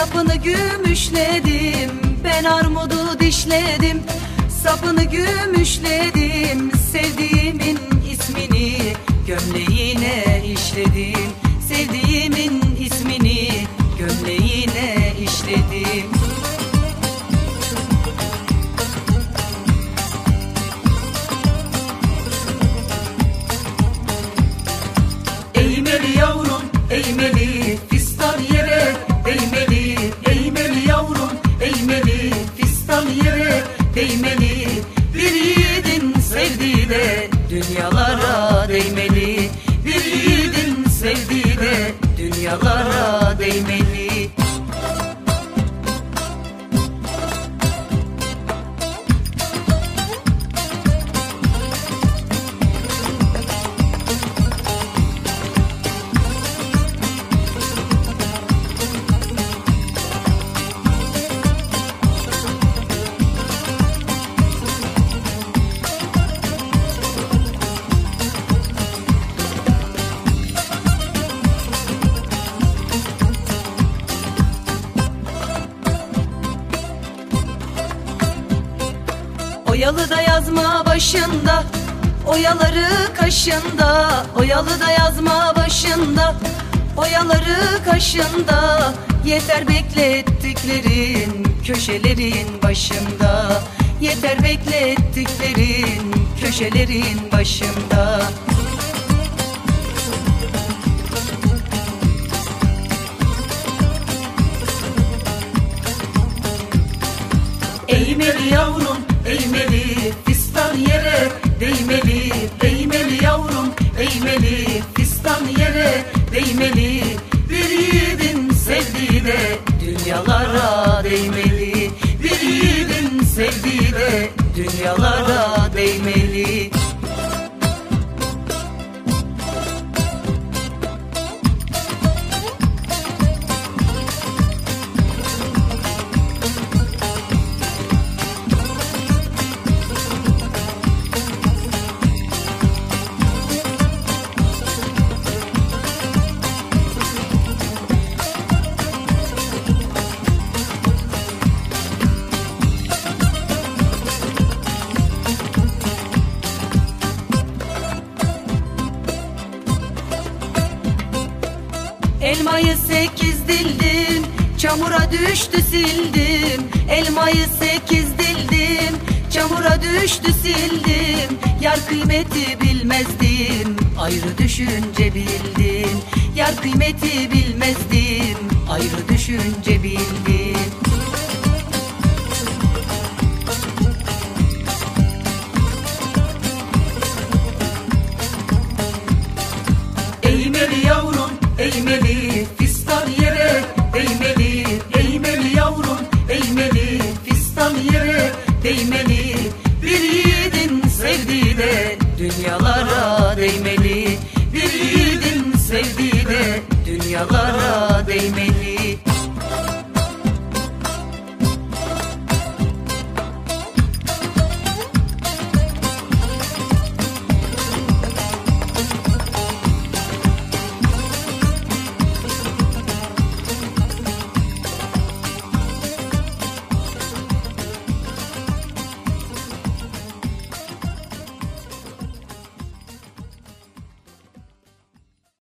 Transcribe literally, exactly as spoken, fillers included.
Sapını gümüşledim, ben armudu dişledim. Sapını gümüşledim, sevdiğimin ismini gömleğine işledim. Sevdiğimin ismini gömleğine işledim. Eğmeli yavrum, eğmeli, fistan yere değmeli. Eğmeli yavrum, eğmeli, fistan yere değmeli. Bir yiğidin sevdiği de dünyalara değmeli. Bir yiğidin sevdiği de dünyalara değmeli. Oyalı da yazma başında, oyaları kaşında. Oyalı da yazma başında, oyaları kaşında. Yeter beklettiklerin köşelerin başında. Yeter beklettiklerin köşelerin başında. Eğmeli yavrum, eğmeli, fistan yere değmeli. Eğmeli yavrum, eğmeli, fistan yere değmeli. Bir yiğidin sevdiği de dünyalara değmeli. Bir yiğidin sevdiği de dünyalara değmeli. Elmayı sekiz dildim, çamura düştü sildim. Elmayı sekiz dildim, çamura düştü sildim. Yar kıymeti bilmezdim, ayrı düşünce bildim. Yar kıymeti bilmezdim, ayrı düşünce bildim. Eğmeli yavrum, eğmeli, fistan yere değmeli. Eğmeli yavrum, eğmeli, fistan yere değmeli. Bir yiğidin sevdiği de dünyalar